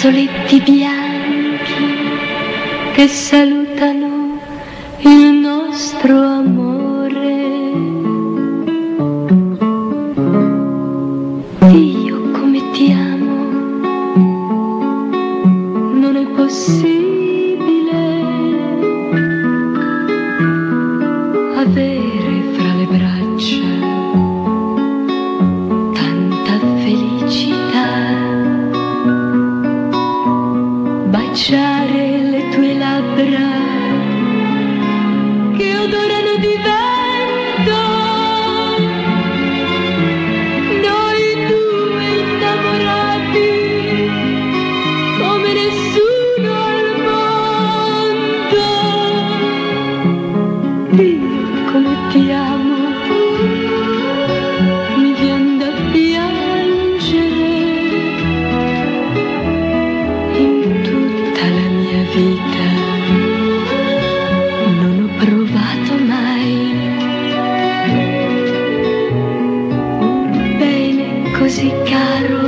fazzoletti bianchi che salutano il nostro amore. Io come ti amo, non è possibile avere fra le braccia tanta felicità, baciare le tue labbra che odorano di vento, noi due innamorati come nessuno al mondo. Io come ti amo, mi vien da piangere. In tutta la mia vita non ho provato mai un bene così caro